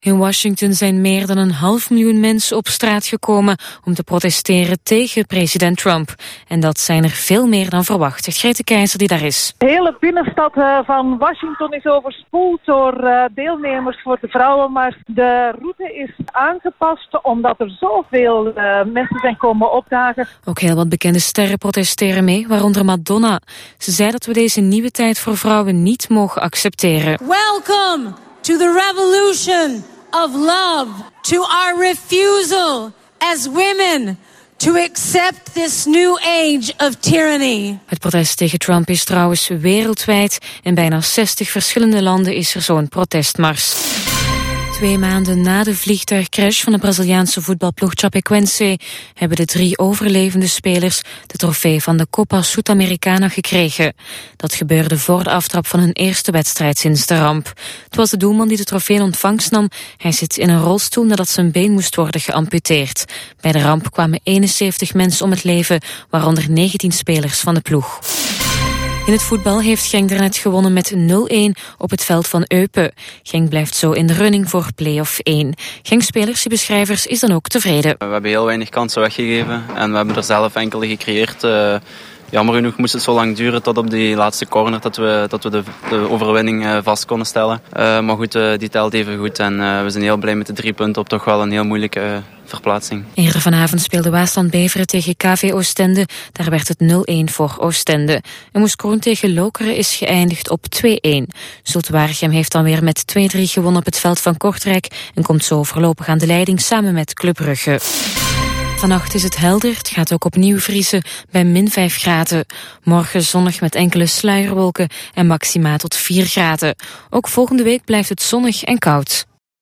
In Washington zijn meer dan 500.000 mensen op straat gekomen om te protesteren tegen president Trump. En dat zijn er veel meer dan verwacht, zegt Grete Keizer die daar is. De hele binnenstad van Washington is overspoeld door deelnemers voor de vrouwen, maar de route is aangepast omdat er zoveel mensen zijn komen opdagen. Ook heel wat bekende sterren protesteren mee, waaronder Madonna. Ze zei dat we deze nieuwe tijd voor vrouwen niet mogen accepteren. Welcome to the revolution of love, to our refusal as women to accept this new age of tyranny. Het protest tegen Trump is trouwens wereldwijd. In bijna 60 verschillende landen is er zo'n protestmars. 2 maanden na de vliegtuigcrash van de Braziliaanse voetbalploeg Chapecoense hebben de 3 overlevende spelers de trofee van de Copa Sudamericana gekregen. Dat gebeurde voor de aftrap van hun eerste wedstrijd sinds de ramp. Het was de doelman die de trofee in ontvangst nam. Hij zit in een rolstoel nadat zijn been moest worden geamputeerd. Bij de ramp kwamen 71 mensen om het leven, waaronder 19 spelers van de ploeg. In het voetbal heeft Genk daarnet gewonnen met 0-1 op het veld van Eupen. Genk blijft zo in de running voor play-off 1. Genk-speler Siebe Schrijvers is dan ook tevreden. We hebben heel weinig kansen weggegeven en we hebben er zelf enkele gecreëerd. Jammer genoeg moest het zo lang duren tot op die laatste corner dat we de overwinning vast konden stellen. Maar goed, die telt even goed en we zijn heel blij met de 3 punten op toch wel een heel moeilijke verplaatsing. Eerder vanavond speelde Waasland-Beveren tegen KV Oostende. Daar werd het 0-1 voor Oostende. En Moeskroen tegen Lokeren is geëindigd op 2-1. Zulte Waregem heeft dan weer met 2-3 gewonnen op het veld van Kortrijk en komt zo voorlopig aan de leiding samen met Club Brugge. Vannacht is het helder, het gaat ook opnieuw vriezen bij -5 graden. Morgen zonnig met enkele sluierwolken en maxima tot 4 graden. Ook volgende week blijft het zonnig en koud.